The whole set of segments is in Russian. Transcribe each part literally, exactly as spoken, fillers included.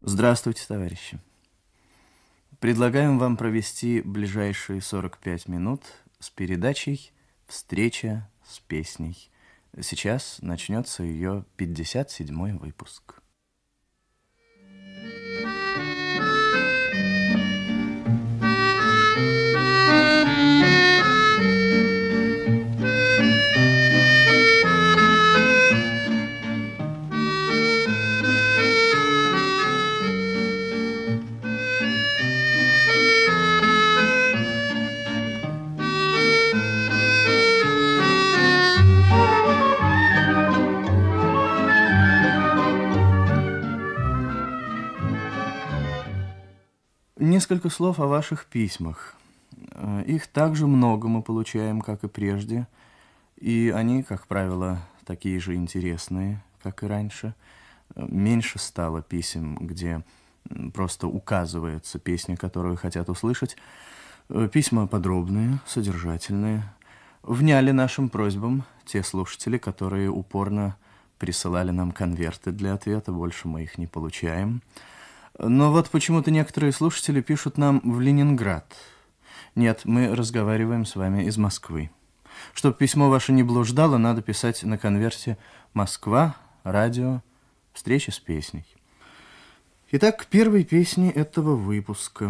Здравствуйте, товарищи. Предлагаем вам провести ближайшие сорок пять минут с передачей «Встреча с песней». Сейчас начнется ее пятьдесят седьмой выпуск. Несколько слов о ваших письмах. Их так же много мы получаем, как и прежде, и они, как правило, такие же интересные, как и раньше. Меньше стало писем, где просто указывается песня, которую хотят услышать. Письма подробные, содержательные. Вняли нашим просьбам те слушатели, которые упорно присылали нам конверты для ответа. Больше мы их не получаем. Но вот почему-то некоторые слушатели пишут нам в Ленинград. Нет, мы разговариваем с вами из Москвы. Чтобы письмо ваше не блуждало, надо писать на конверте «Москва, радио, встреча с песней». Итак, к первой песне этого выпуска.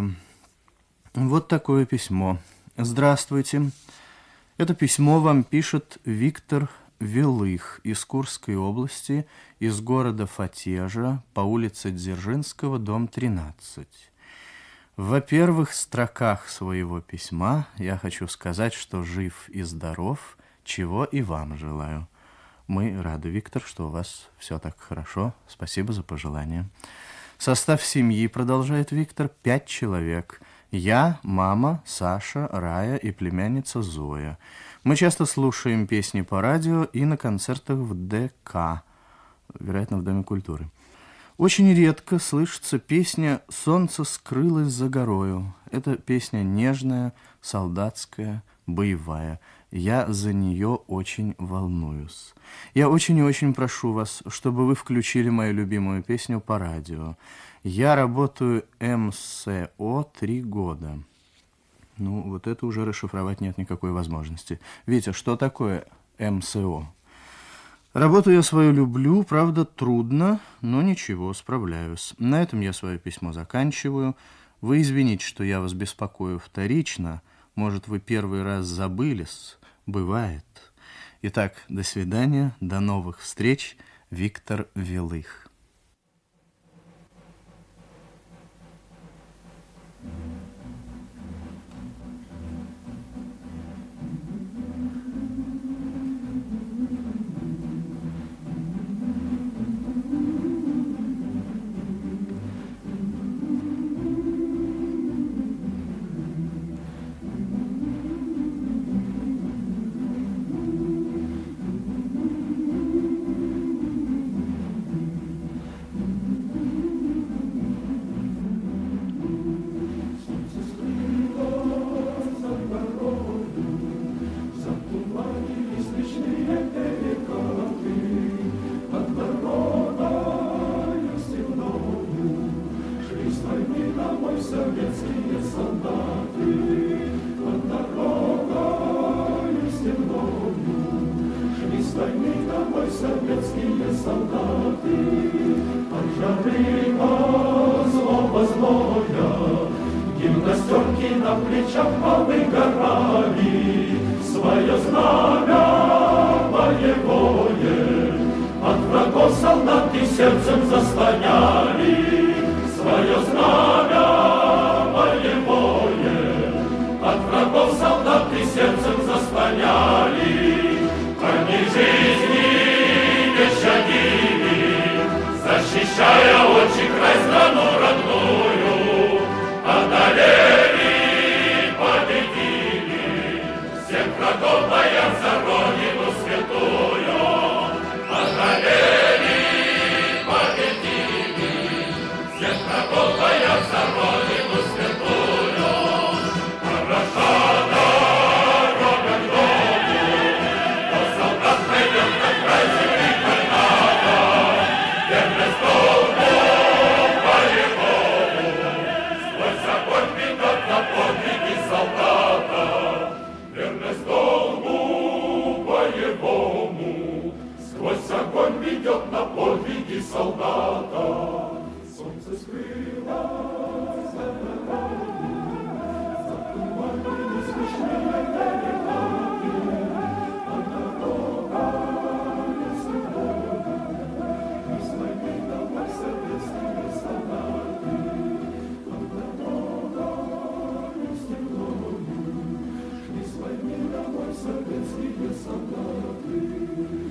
Вот такое письмо. Здравствуйте. Это письмо вам пишет Виктор Велых из Курской области, из города Фатежа, по улице Дзержинского, дом тринадцать. В во-первых строках своего письма я хочу сказать, что жив и здоров, чего и вам желаю. Мы рады, Виктор, что у вас все так хорошо. Спасибо за пожелания. Состав семьи, продолжает Виктор, пять человек. Я, мама, Саша, Рая и племянница Зоя. Мы часто слушаем песни по радио и на концертах в ДК, вероятно, в Доме культуры. Очень редко слышится песня «Солнце скрылось за горою». Это песня нежная, солдатская, боевая. Я за нее очень волнуюсь. Я очень и очень прошу вас, чтобы вы включили мою любимую песню по радио. Я работаю эм эс о три года. Ну, вот это уже расшифровать нет никакой возможности. Витя, что такое эм эс о? Работу я свою люблю, правда, трудно, но ничего, справляюсь. На этом я свое письмо заканчиваю. Вы извините, что я вас беспокою вторично. Может, вы первый раз забылись. Бывает. Итак, до свидания, до новых встреч. Виктор Велых. Советские солдаты под дорогою степною шли с войны домой советские солдаты. Пожары злого злоя, гимнастерки на плечах повыгорали, свое знамя боевое от врагов солдаты сердцем заслоняли, свое знамя от врагов солдаты сердцем заслоняли, они жизни не щадили, защищая отчий край, страну родную, одолели, победили, всех врагов бояр за родину святую, одолели, победили, идет на подвиги солдата. Солнце скрылось за горами, затуманили смешные переходы, а дорога сегодня из войны домой советские солдаты. А дорога сегодня из войны домой советские солдаты.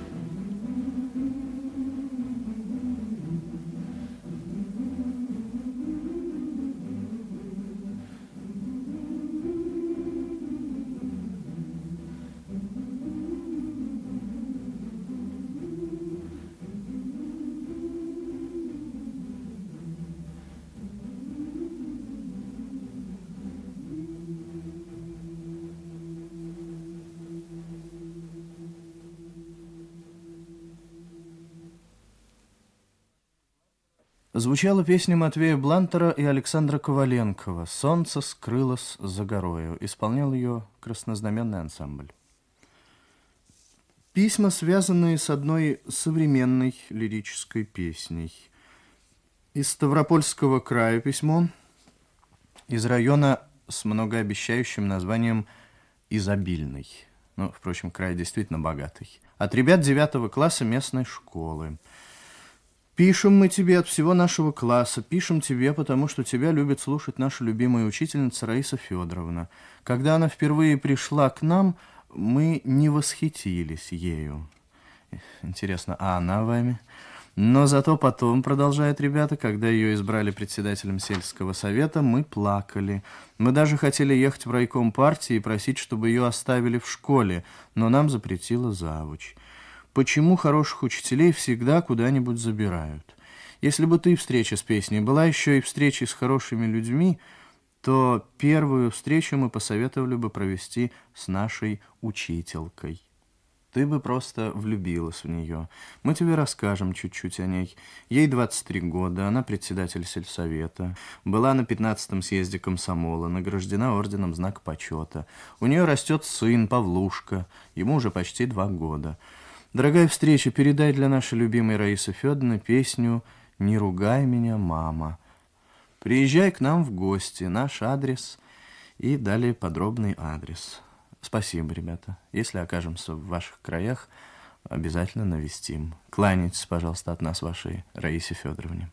Звучала песня Матвея Блантера и Александра Коваленкова «Солнце скрылось за горою». Исполнял ее краснознаменный ансамбль. Письма, связанные с одной современной лирической песней. Из Ставропольского края письмо, из района с многообещающим названием «Изобильный». Ну, впрочем, край действительно богатый. От ребят девятого класса местной школы. Пишем мы тебе от всего нашего класса, пишем тебе, потому что тебя любит слушать наша любимая учительница Раиса Федоровна. Когда она впервые пришла к нам, мы не восхитились ею. Интересно, а она вами? Но зато потом, продолжают ребята, когда ее избрали председателем сельского совета, мы плакали. Мы даже хотели ехать в райком партии и просить, чтобы ее оставили в школе, но нам запретила завуч. Почему хороших учителей всегда куда-нибудь забирают? Если бы ты, встреча с песней, была еще и встречей с хорошими людьми, то первую встречу мы посоветовали бы провести с нашей учителькой. Ты бы просто влюбилась в нее. Мы тебе расскажем чуть-чуть о ней. Ей двадцать три года, она председатель сельсовета, была на пятнадцатом съезде комсомола, награждена орденом Знак почета. У нее растет сын Павлушка, ему уже почти два года. Дорогая встреча, передай для нашей любимой Раисы Федоровны песню «Не ругай меня, мама». Приезжай к нам в гости, наш адрес и далее подробный адрес. Спасибо, ребята. Если окажемся в ваших краях, обязательно навестим. Кланяйтесь, пожалуйста, от нас вашей Раисе Федоровне.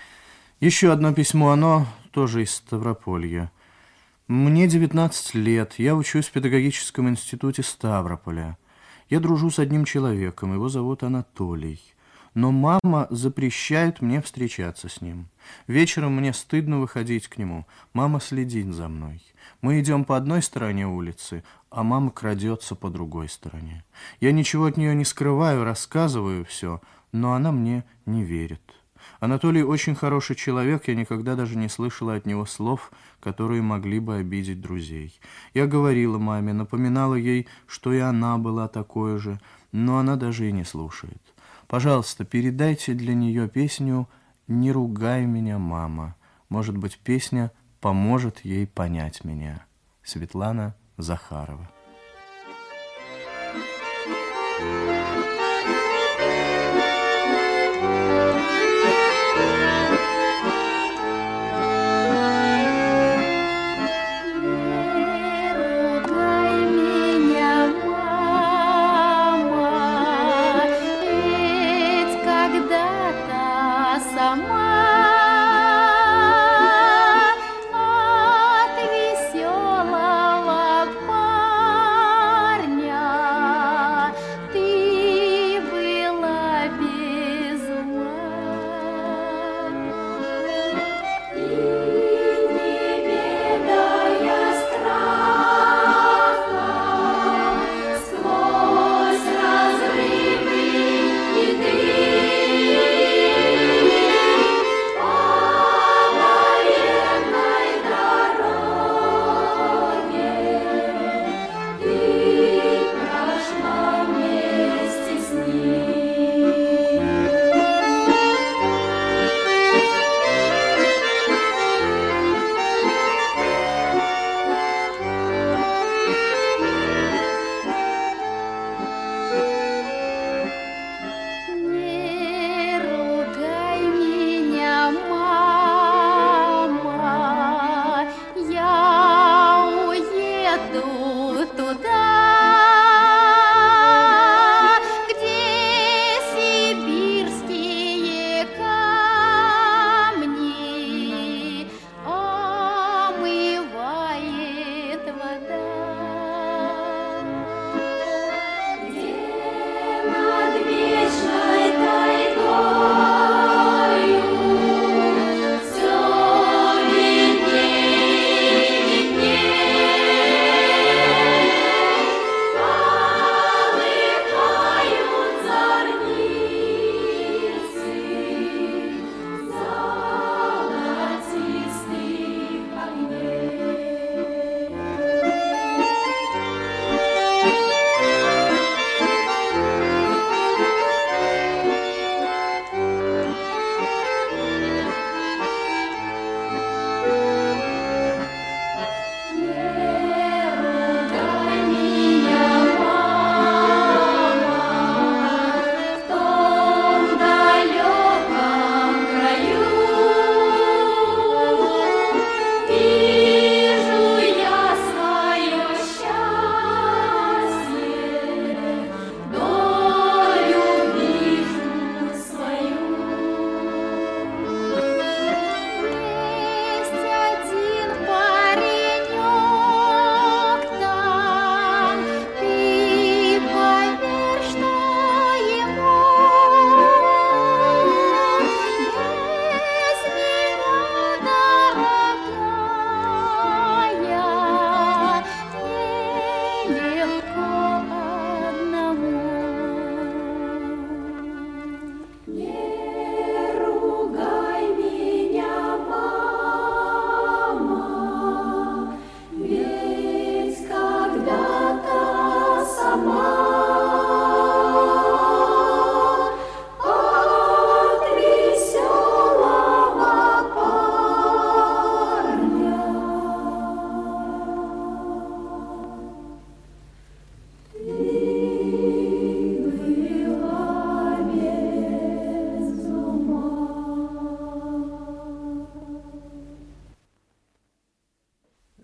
Еще одно письмо, оно тоже из Ставрополья. Мне девятнадцать лет, я учусь в педагогическом институте Ставрополя. Я дружу с одним человеком, его зовут Анатолий. Но мама запрещает мне встречаться с ним. Вечером мне стыдно выходить к нему. Мама следит за мной. Мы идем по одной стороне улицы, а мама крадется по другой стороне. Я ничего от нее не скрываю, рассказываю все, но она мне не верит. Анатолий очень хороший человек, я никогда даже не слышала от него слов, которые могли бы обидеть друзей. Я говорила маме, напоминала ей, что и она была такой же, но она даже и не слушает. Пожалуйста, передайте для нее песню «Не ругай меня, мама». Может быть, песня поможет ей понять меня. Светлана Захарова. Ты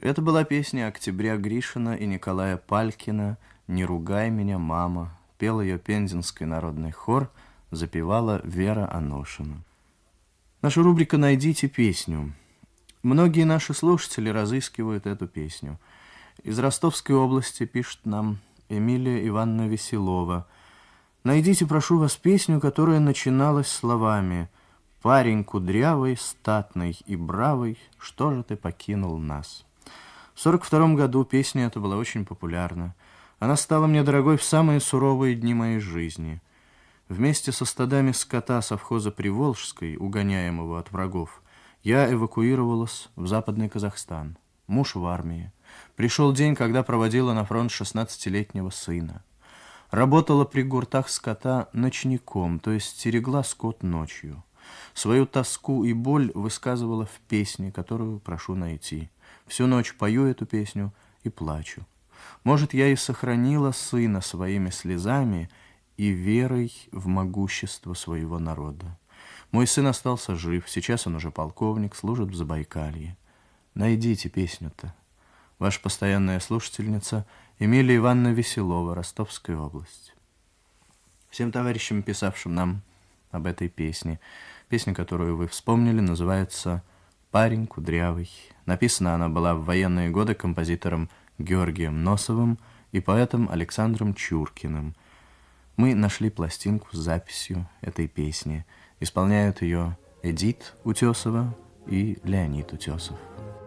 Это была песня Октября Гришина и Николая Палькина «Не ругай меня, мама». Пел ее Пензенский народный хор, запевала Вера Аношина. Наша рубрика «Найдите песню». Многие наши слушатели разыскивают эту песню. Из Ростовской области пишет нам Эмилия Ивановна Веселова. «Найдите, прошу вас, песню, которая начиналась словами: «Парень кудрявый, статный и бравый, что же ты покинул нас?» В сорок втором году песня эта была очень популярна. Она стала мне дорогой в самые суровые дни моей жизни. Вместе со стадами скота совхоза Приволжской, угоняемого от врагов, я эвакуировалась в Западный Казахстан. Муж в армии. Пришел день, когда проводила на фронт шестнадцатилетнего сына. Работала при гуртах скота ночником, то есть стерегла скот ночью. Свою тоску и боль высказывала в песне, которую прошу найти. Всю ночь пою эту песню и плачу. Может, я и сохранила сына своими слезами и верой в могущество своего народа. Мой сын остался жив, сейчас он уже полковник, служит в Забайкалье. Найдите песню-то. Ваша постоянная слушательница Эмилия Ивановна Веселова, Ростовская область. Всем товарищам, писавшим нам об этой песне, песня, которую вы вспомнили, называется «Парень кудрявый». Написана она была в военные годы композитором Георгием Носовым и поэтом Александром Чуркиным. Мы нашли пластинку с записью этой песни. Исполняют ее Эдит Утесова и Леонид Утесов.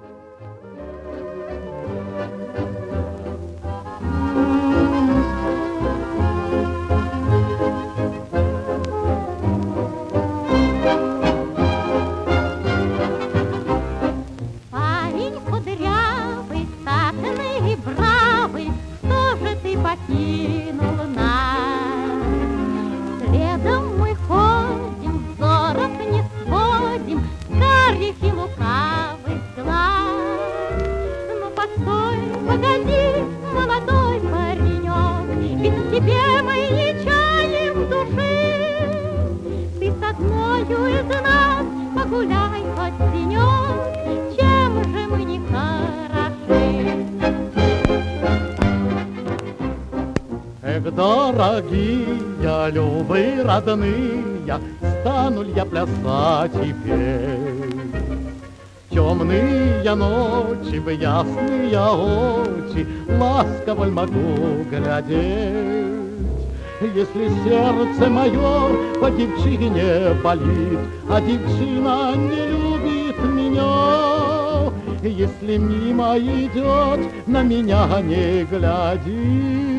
Дорогие, любые, родные, стану ли я плясать теперь? Темные ночи, в ясные очи ласково могу глядеть. Если сердце мое по девчине болит, а девчина не любит меня, если мимо идет, на меня не глядит.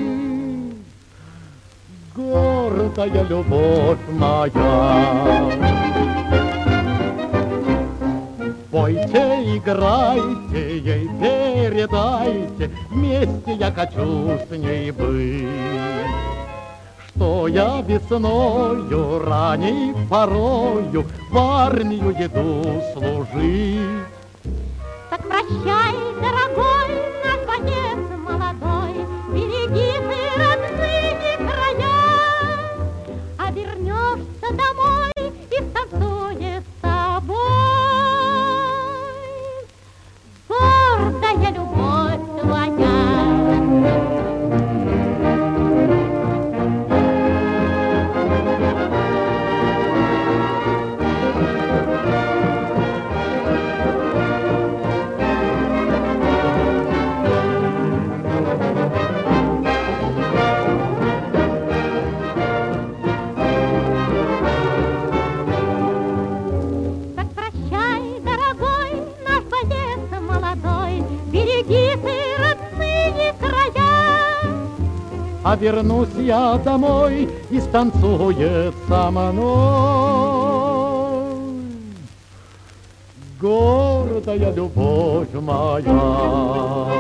Гордая любовь моя, пойте, играйте, ей передайте, вместе я хочу с ней быть. Что я весною, ранней порою в армию еду служить. Так прощай, дорогой наш боец молодой, береги ты родные края, а вернешься домой и станцует с тобой гордая любовь твоя. А вернусь я домой и станцует со мной гордая любовь моя.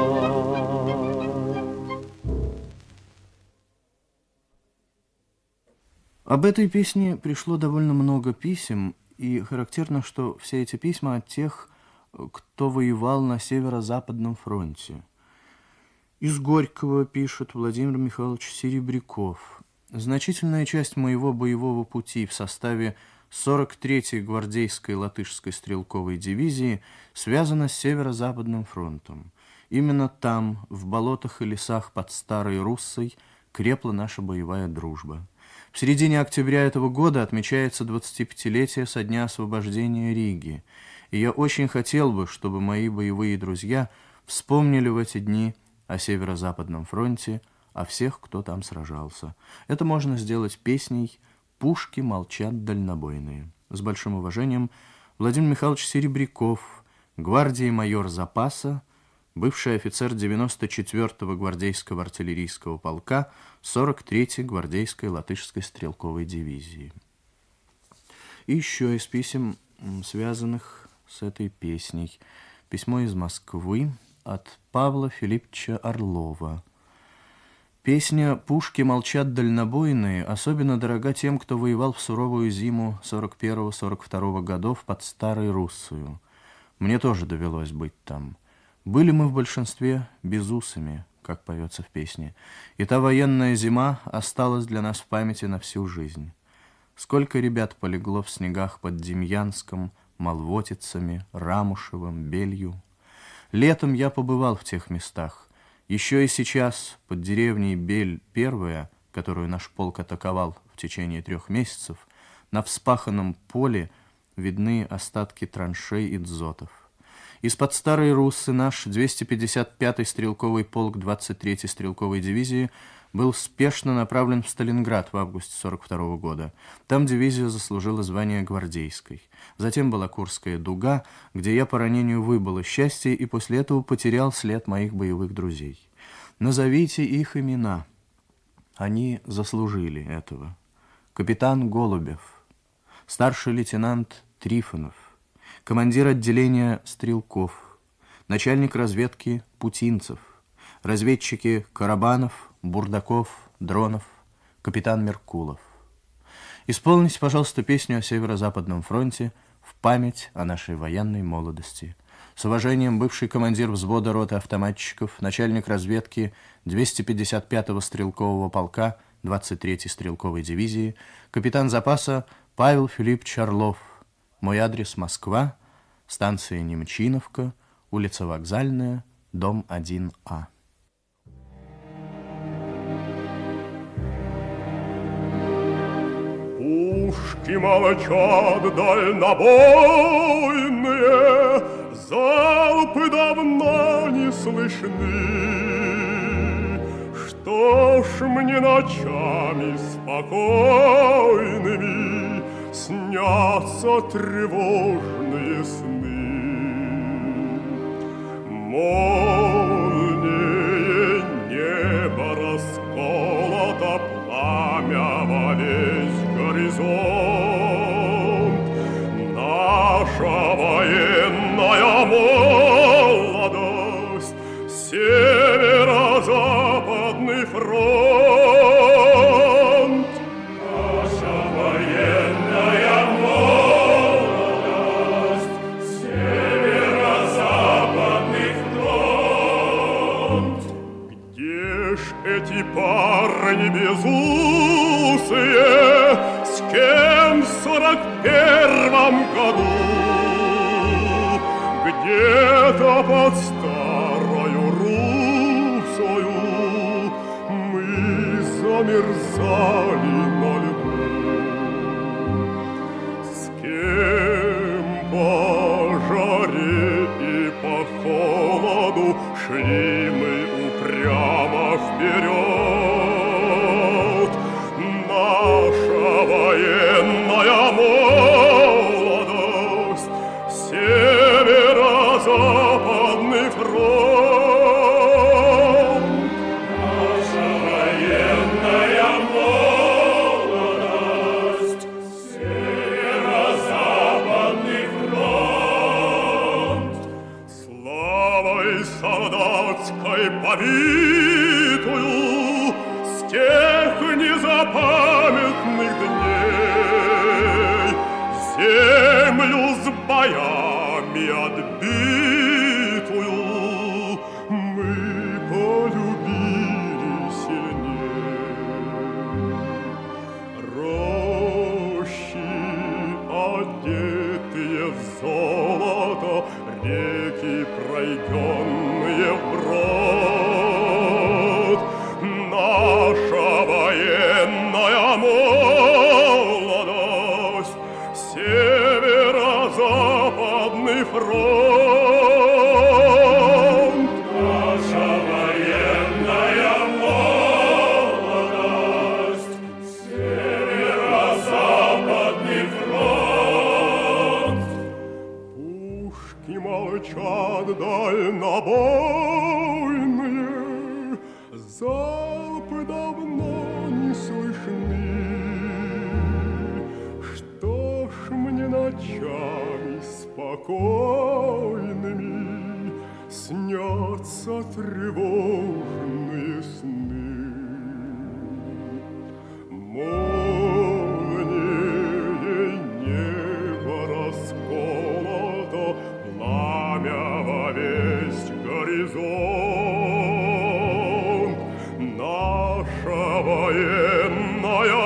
Об этой песне пришло довольно много писем, и характерно, что все эти письма от тех, кто воевал на Северо-Западном фронте. Из Горького пишет Владимир Михайлович Серебряков. Значительная часть моего боевого пути в составе сорок третьей гвардейской латышской стрелковой дивизии связана с Северо-Западным фронтом. Именно там, в болотах и лесах под Старой Руссой, крепла наша боевая дружба. В середине октября этого года отмечается двадцатипятилетие со дня освобождения Риги, и я очень хотел бы, чтобы мои боевые друзья вспомнили в эти дни о Северо-Западном фронте, о всех, кто там сражался. Это можно сделать песней «Пушки молчат дальнобойные». С большим уважением, Владимир Михайлович Серебряков, гвардии майор запаса, бывший офицер девяносто четвёртого гвардейского артиллерийского полка сорок третьей гвардейской латышской стрелковой дивизии. И еще из писем, связанных с этой песней. Письмо из Москвы от Павла Филипповича Орлова. Песня «Пушки молчат дальнобойные» особенно дорога тем, кто воевал в суровую зиму сорок первого сорок второго годов под Старой Руссою. Мне тоже довелось быть там. Были мы в большинстве безусыми, как поется в песне, и та военная зима осталась для нас в памяти на всю жизнь. Сколько ребят полегло в снегах под Демьянском, Молвотицами, Рамушевым, Белью. Летом я побывал в тех местах. Еще и сейчас под деревней Бель-Первая, которую наш полк атаковал в течение трех месяцев, на вспаханном поле видны остатки траншей и дзотов. Из-под Старой Руссы наш двести пятьдесят пятый стрелковый полк двадцать третьей стрелковой дивизии был спешно направлен в Сталинград в августе сорок второго года. Там дивизия заслужила звание гвардейской. Затем была Курская дуга, где я по ранению выбыл из счастья и после этого потерял след моих боевых друзей. Назовите их имена. Они заслужили этого. Капитан Голубев, старший лейтенант Трифонов, командир отделения Стрелков, начальник разведки Путинцев, разведчики Карабанов, Бурдаков, Дронов, капитан Меркулов. Исполните, пожалуйста, песню о Северо-Западном фронте в память о нашей военной молодости. С уважением, бывший командир взвода роты автоматчиков, начальник разведки двести пятьдесят пятого стрелкового полка двадцать третьей стрелковой дивизии, капитан запаса Павел Филиппович Орлов. Мой адрес Москва, станция Немчиновка, улица Вокзальная, дом один А. Пушки молчат дальнобойные, залпы давно не слышны. Что ж мне ночами спокойными снятся тревожные сны? Молнии небо расколото, пламя во весь горизонт. Наша военная молодость, Северо-Западный фронт. Наша военная молодость, Северо-Западный фронт. Где ж эти парни безусые, с кем в сорок первом году? Где-то под Старою Руссою мы замерзали на льду. С кем по жаре и по холоду шли мы упрямо вперед? Наша военная молодость, Северо-Западный фронт. Наша военная молодость, Северо-Западный фронт. Славой солдатской побитую с тех незапамятных дней землю с боями отбитую мы полюбили сильней. Рощи одетые в золото, реки, пройденные вброд. Наша военная молодость, северо-западный фронт. Наша военная молодость, северо-западный фронт. Пушки молчат дальнобойные, залпы давно не слышны. Что ж мне ночами спокойными снятся тревожные сны? Молнией небо расколото, пламя во весь горизонт. Наша военная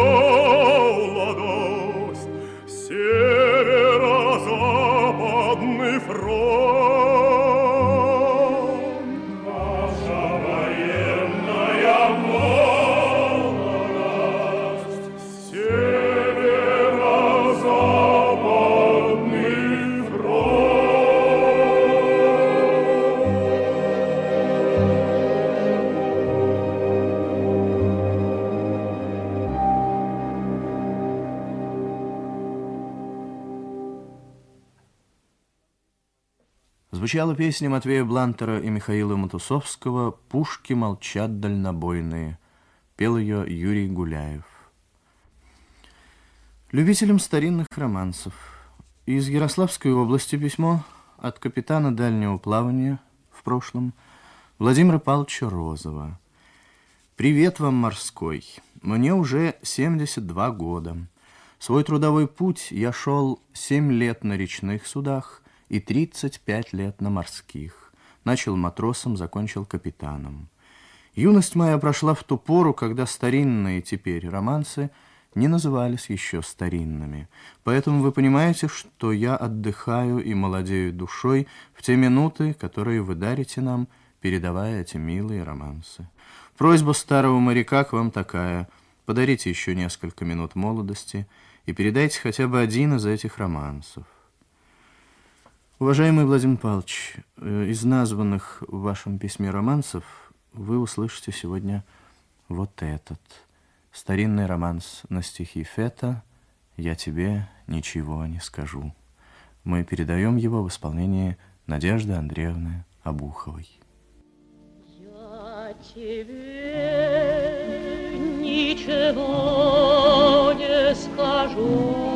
молодость, северо-западный фронт. Наша военная молодость, северо-западный фронт. Звучала песня Матвея Блантера и Михаила Матусовского «Пушки молчат дальнобойные». Пел ее Юрий Гуляев. Любителям старинных романсов. Из Ярославской области письмо от капитана дальнего плавания в прошлом Владимира Павловича Розова. «Привет вам, морской. Мне уже семьдесят два года. Свой трудовой путь я шел семь лет на речных судах и тридцать пять лет на морских. Начал матросом, закончил капитаном. Юность моя прошла в ту пору, когда старинные теперь романсы не назывались еще старинными. Поэтому вы понимаете, что я отдыхаю и молодею душой в те минуты, которые вы дарите нам, передавая эти милые романсы. Просьба старого моряка к вам такая: подарите еще несколько минут молодости и передайте хотя бы один из этих романсов. Уважаемый Владимир Павлович, из названных в вашем письме романсов вы услышите сегодня вот этот старинный романс на стихи Фета «Я тебе ничего не скажу». Мы передаем его в исполнении Надежды Андреевны Обуховой. Я тебе ничего не скажу.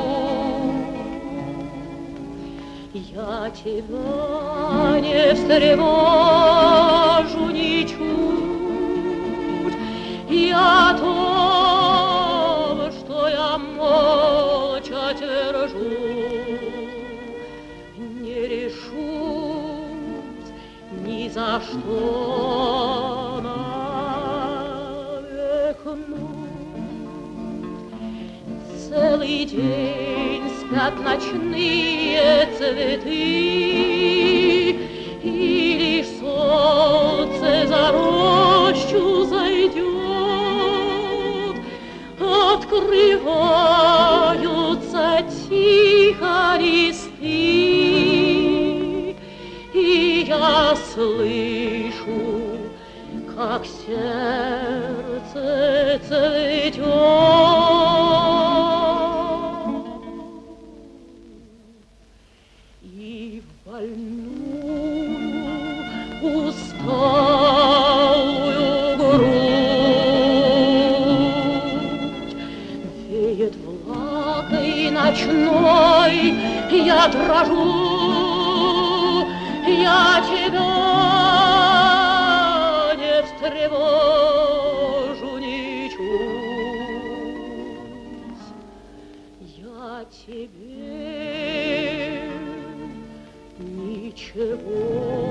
Я тебя не встревожу ничуть. Я то, что я молча держу, не решусь ни за что навекнуть. Целый день спят ночные цветы, и лишь солнце за рощу зайдет, открываются тихо листы, и я слышу, как сердце цветет. Усталую грудь веет влагой ночной, я дрожу, я тебя не встревожу ничуть. Я тебе ничего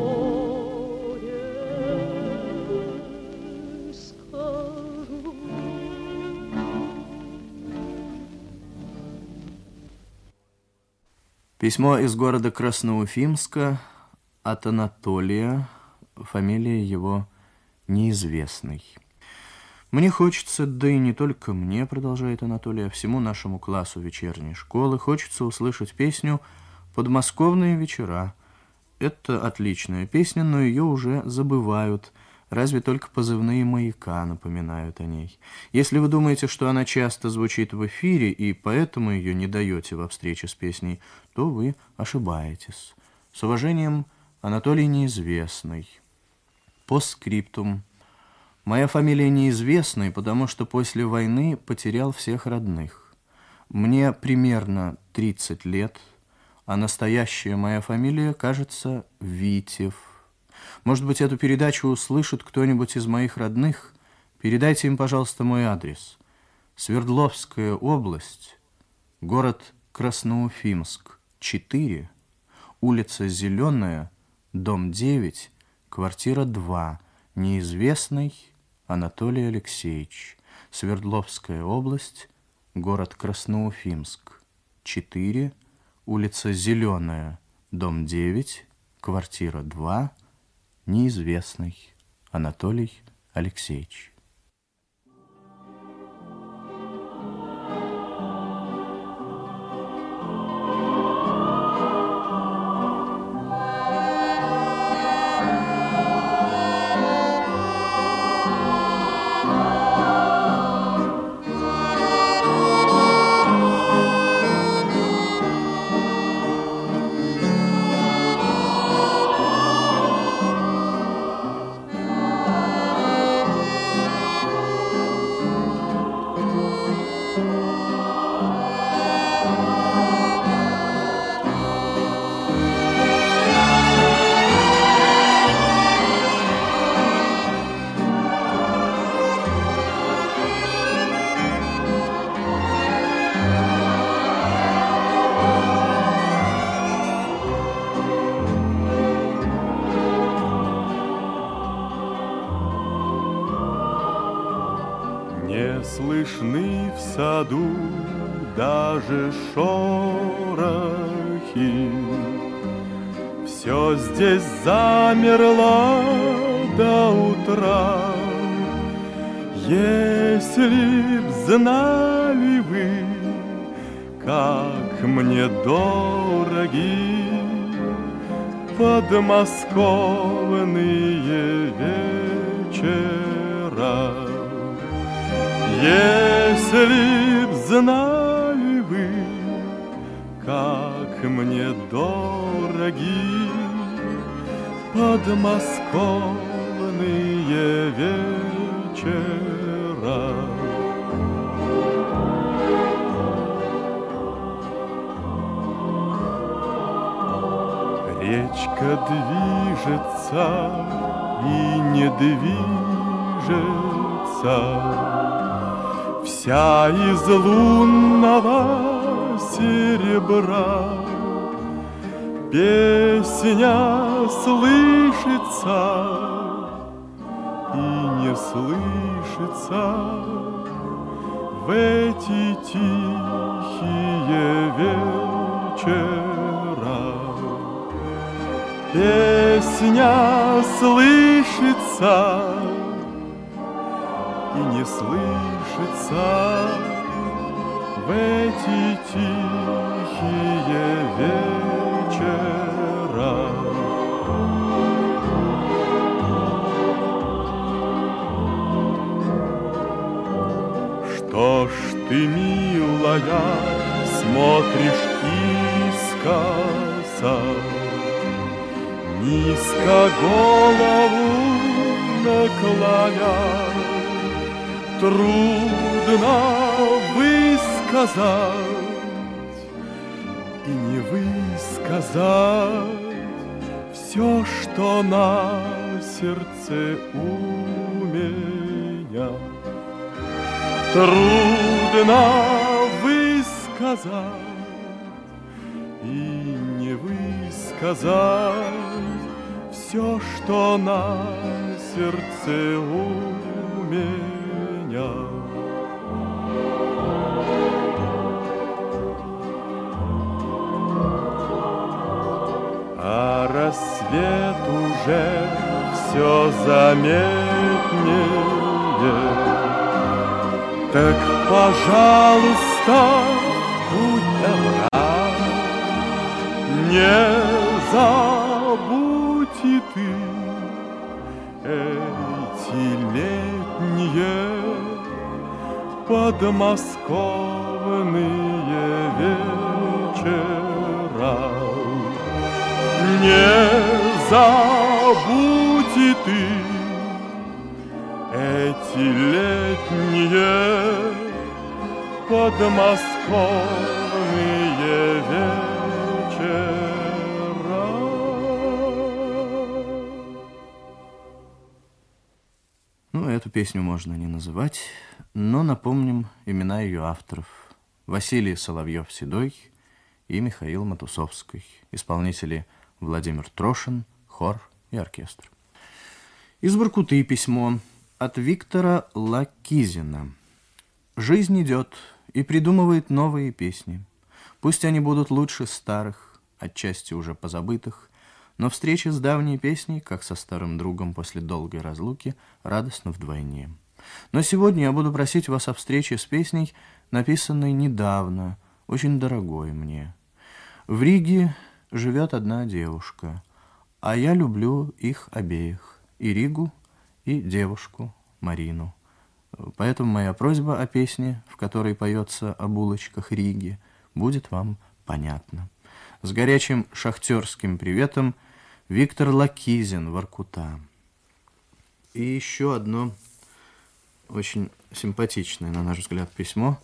Письмо из города Красноуфимска от Анатолия, фамилия его неизвестной. «Мне хочется, да и не только мне, — продолжает Анатолий, — а всему нашему классу вечерней школы хочется услышать песню «Подмосковные вечера». Это отличная песня, но ее уже забывают, разве только позывные «Маяка» напоминают о ней. Если вы думаете, что она часто звучит в эфире, и поэтому ее не даете во встрече с песней, то вы ошибаетесь. С уважением, Анатолий Неизвестный. Постскриптум. Моя фамилия Неизвестный, потому что после войны потерял всех родных. Мне примерно тридцать лет, а настоящая моя фамилия, кажется, Витев. Может быть, эту передачу услышит кто-нибудь из моих родных? Передайте им, пожалуйста, мой адрес. Свердловская область, город Красноуфимск, четыре, улица Зеленая, дом девять, квартира два, Неизвестный Анатолий Алексеевич. Свердловская область, город Красноуфимск, четыре, улица Зеленая, дом девять, квартира два, Неизвестный Анатолий Алексеевич. Не слышны в саду даже шорохи, все здесь замерло до утра. Если б знали вы, как мне дороги подмосковные вечера, если б знали вы, как мне дороги подмосковные вечера. Речка движется и не движется, вся из лунного серебра. Песня слышится и не слышится в эти тихие вечера. Песня слышится и не слышится в эти тихие вечера. Что ж ты, милая, смотришь искоса, низко голову наклоня? Трудно высказать и не высказать все, что на сердце у меня. Трудно высказать и не высказать все, что на сердце у меня. свет уже все заметнее. Так, пожалуйста, будь добра, не забудь и ты эти летние подмосковные вечера. Не забудь и ты эти летние подмосковные вечера. Ну, эту песню можно не называть, но напомним имена ее авторов. Василий Соловьев-Седой и Михаил Матусовский. Исполнители Владимир Трошин, хор и оркестр. Из Воркуты письмо от Виктора Лакизина. Жизнь идет и придумывает новые песни. Пусть они будут лучше старых, отчасти уже позабытых, но встреча с давней песней, как со старым другом после долгой разлуки, радостна вдвойне. Но сегодня я буду просить вас о встрече с песней, написанной недавно, очень дорогой мне. В Риге живет одна девушка, а я люблю их обеих, и Ригу, и девушку Марину. Поэтому моя просьба о песне, в которой поется о булочках Риги, будет вам понятна. С горячим шахтерским приветом, Виктор Лакизин, Воркута. И еще одно очень симпатичное, на наш взгляд, письмо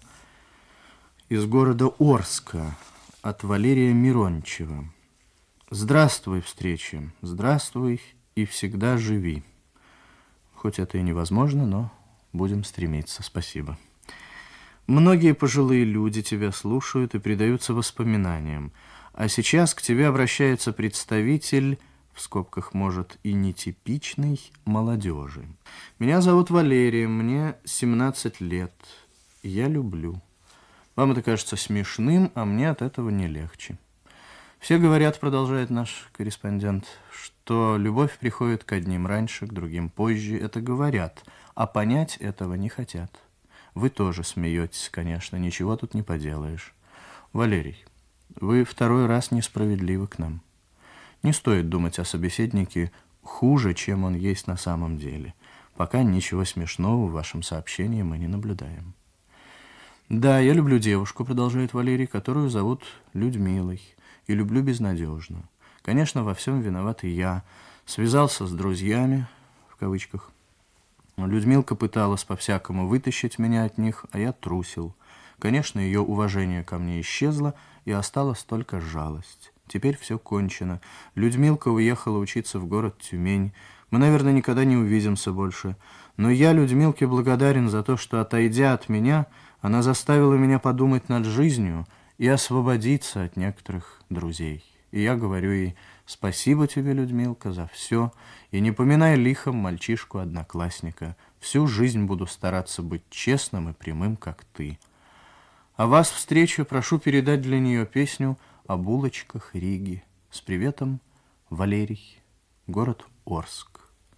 из города Орска от Валерия Мирончева. Здравствуй, встреча, здравствуй и всегда живи. Хоть это и невозможно, но будем стремиться. Спасибо. Многие пожилые люди тебя слушают и предаются воспоминаниям, а сейчас к тебе обращается представитель, в скобках, может, и нетипичной, молодежи. Меня зовут Валерия, мне семнадцать лет, я люблю. Вам это кажется смешным, а мне от этого не легче. Все говорят, продолжает наш корреспондент, что любовь приходит к одним раньше, к другим позже. Это говорят, а понять этого не хотят. Вы тоже смеетесь, конечно, ничего тут не поделаешь. Валерий, вы второй раз несправедливы к нам. Не стоит думать о собеседнике хуже, чем он есть на самом деле. Пока ничего смешного в вашем сообщении мы не наблюдаем. Да, я люблю девушку, продолжает Валерий, которую зовут Людмилой. И люблю безнадежно. Конечно, во всем виноват и я. Связался с друзьями, в кавычках. Людмилка пыталась по-всякому вытащить меня от них, а я трусил. Конечно, ее уважение ко мне исчезло, и осталась только жалость. Теперь все кончено. Людмилка уехала учиться в город Тюмень. Мы, наверное, никогда не увидимся больше. Но я Людмилке благодарен за то, что, отойдя от меня, она заставила меня подумать над жизнью и освободиться от некоторых друзей. И я говорю ей: спасибо тебе, Людмилка, за все, и не поминай лихом мальчишку-одноклассника. Всю жизнь буду стараться быть честным и прямым, как ты. А вас, встречу, прошу передать для нее песню о булочках Риги. С приветом, Валерий, город Орск.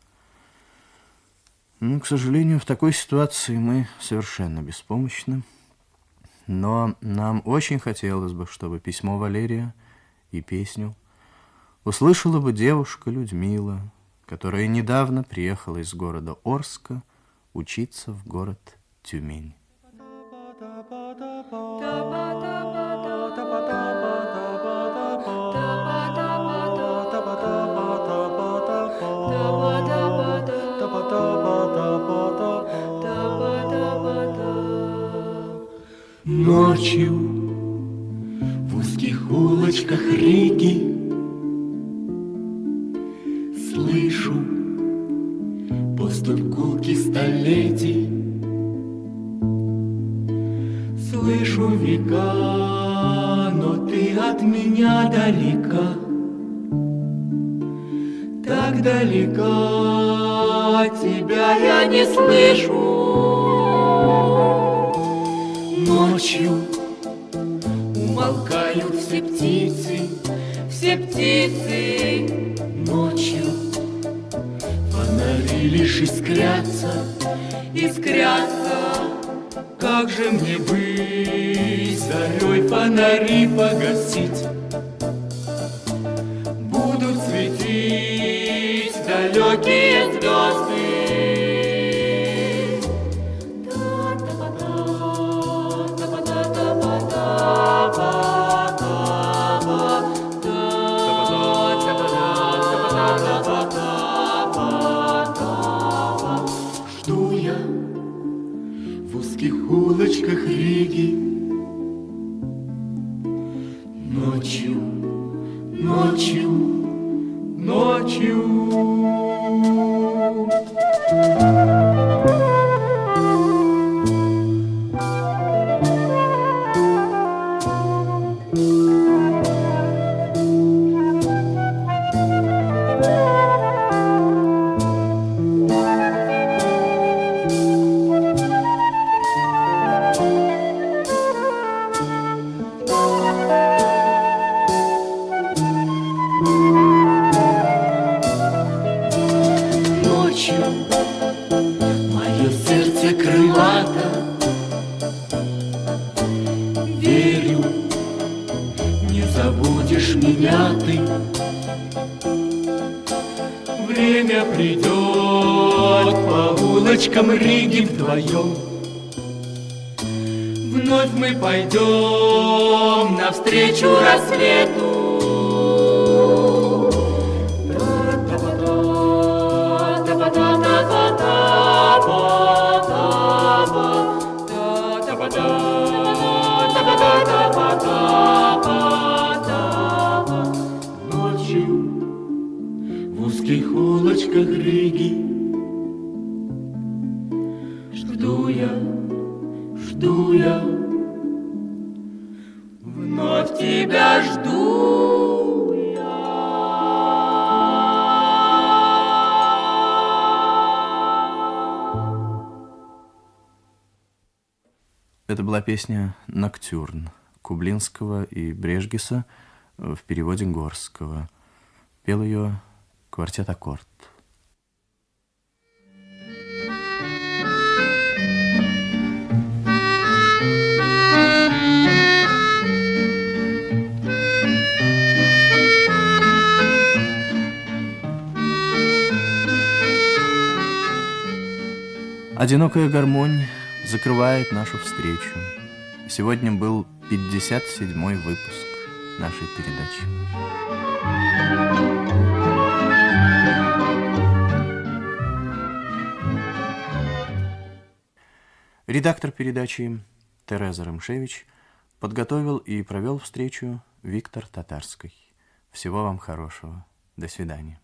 Ну, к сожалению, в такой ситуации мы совершенно беспомощны. Но нам очень хотелось бы, чтобы письмо Валерия и песню услышала бы девушка Людмила, которая недавно приехала из города Орска учиться в город Тюмень. Ночью в узких улочках Риги слышу поступь гулки столетий, слышу века, но ты от меня далека, так далека, тебя я не слышу. Ночью у Умолкают все птицы, все птицы ночью. Фонари лишь искрятся, искрятся. Как же мне быть, зарей фонари погасить? Будут светить далекие звезды. Жду я в узких улочках Риги ночью, ночью, ночью. Мое сердце крылато, верю, не забудешь меня ты. Время придет по улочкам Риги вдвоем. Вновь мы пойдем навстречу рассвету. Ночью в узких улочках Риги жду я, жду я, вновь тебя жду я. Это была песня «Ноктюрн» Кублинского и Брежгеса в переводе Горского. Пел ее квартет «Аккорд». Одинокая гармонь закрывает нашу встречу. Сегодня был пятьдесят седьмой выпуск нашей передачи. Редактор передачи Тереза Рымшевич подготовил и провел встречу Виктор Татарский. Всего вам хорошего. До свидания.